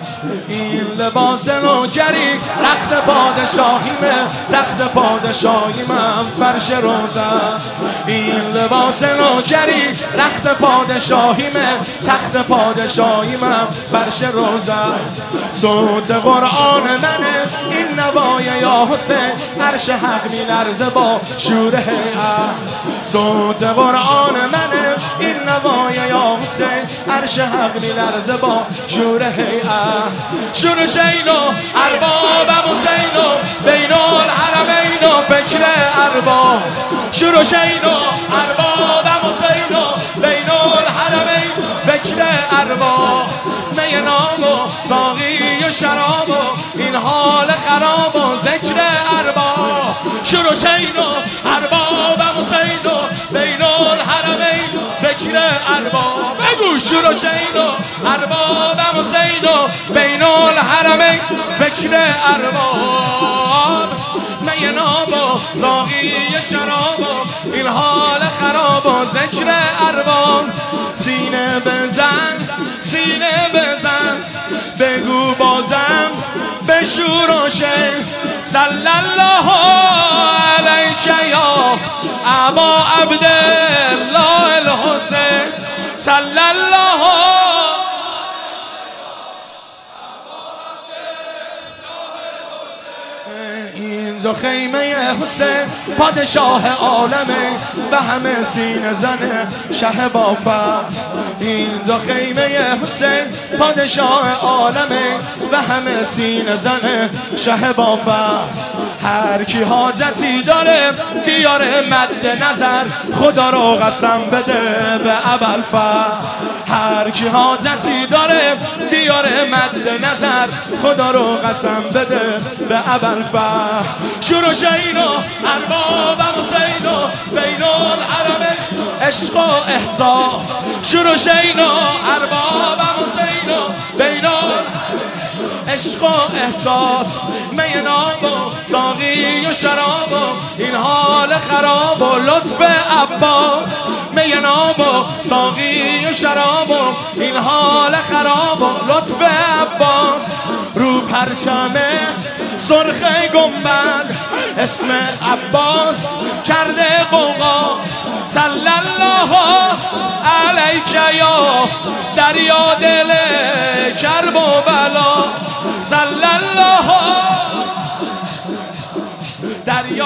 این لباس نوکری رخت پادشاهیمه، تخت پادشاهیمم فرش روزه. این لباس نوکری رخت پادشاهیمه، تخت پادشاهیمم فرش روزه. صوت قرآن منه این نوای یا حسین، عرش حق میلرزه با شور هیئت. صوت قرآن منه این نوای یا حسین، عرش حق میلرزه با شور هیئت. شور شین و اربابم حسین و بین الحرمین و فکر ارباب. شور شین و اربابم حسین و بین الحرمین فکر ارباب. می ناب و ساقی و شراب و این حال خراب و ذکر ارباب. شور شین و اربابم حسین و بین الحرمین فکر ارباب. بگو شور شین و اربابم حسین و بین الحرمین فکر ارباب. می ناب و ساقی شراب و این حال خراب و ذکر ارباب. سینه بزن سینه بزن بگو بازم به شور و شین. صلی الله علیک یا ابا عبدالله الحسین. صلی الله اینجا خیمه حسین پادشاه عالمه، به همه سینه زنه شه با فخر. اینجا خیمه حسین پادشاه عالمه، به همه سینه زنه شه با فخر. هر کی حاجتی داره بیاره مد نظر، خدا رو قسم بده به ابوالفضل. هر کی حاجتی داره بیاره مد نظر، خدا رو قسم بده به ابوالفضل. شور و شین و اربابم حسین و بین الحرمین عشق و احساس. شور و شین و اربابم حسین و بین عشق و احساس. می ناب و ساقی و شراب و این حال خراب و لطف عباس. می ناب و ساقی و شراب و این حال خراب و لطف عباس. رو پرچمه سرخ گنبد اسم عباس کرده قوقا. صلی الله علیک یا دریا دل کرب و بلا. صلی الله دریا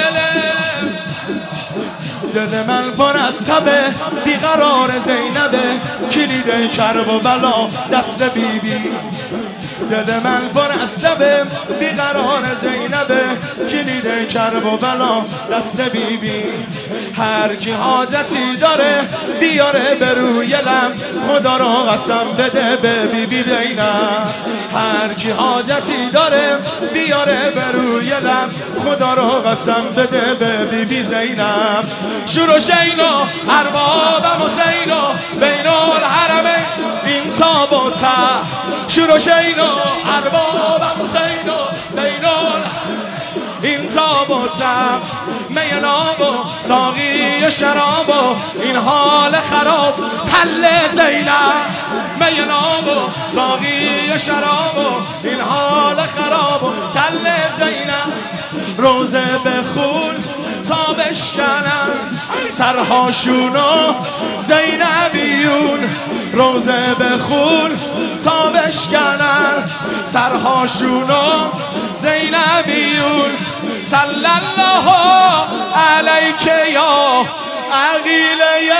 دل من پر از تبه بیقرار زینبه، کلید کرب و بلا دست بیبی. دل من پر از تبه بیقرار زینبه، کلید کرب و بلا دست بیبی. هر کی حاجتی داره بیاره به روی لم، خدا رو قسم بده به بیبی زینب. هر کی حاجتی داره بیاره به روی لم، خدا رو قسم بده به بیبی زینب. شور و شین و اربابم حسین و بین الحرمین این تاب و ته. شور و شین و اربابم حسین و بین این تاب و ته. می ناب و ساقی و شراب و این حال خراب. تل زینب می ناب و ساقی و شراب و این حال خراب و تل زینب. روزه بخون تا بشکنن سرهاشون و زینبیون. روزه بخون تا بشکنن سرهاشون و زینبیون. صلی الله علیک یا عقیله.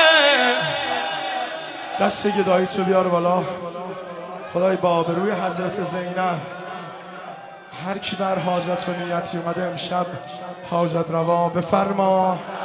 دست گداییتو بیار بالا. خدای با آبروی حضرت زینب هر کی بر حاجت و نیتی اومده امشب حاجت روا بفرما.